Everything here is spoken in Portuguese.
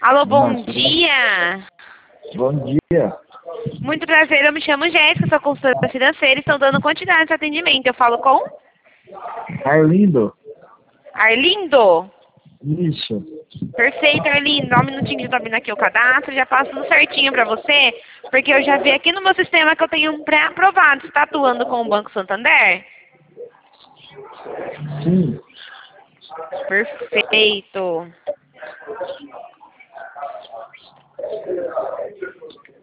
Alô, bom Nossa, dia. bom dia. Muito prazer, eu me chamo Jéssica, sou consultora financeira e estou dando continuidade de atendimento. Eu falo com Arlindo? Arlindo. Isso. Perfeito, Arlindo. Dá um minutinho que eu tô abrindo aqui o cadastro, já passo tudo certinho pra você, porque eu já vi aqui no meu sistema que eu tenho um pré-aprovado. Você está atuando com o Banco Santander? Sim. Perfeito.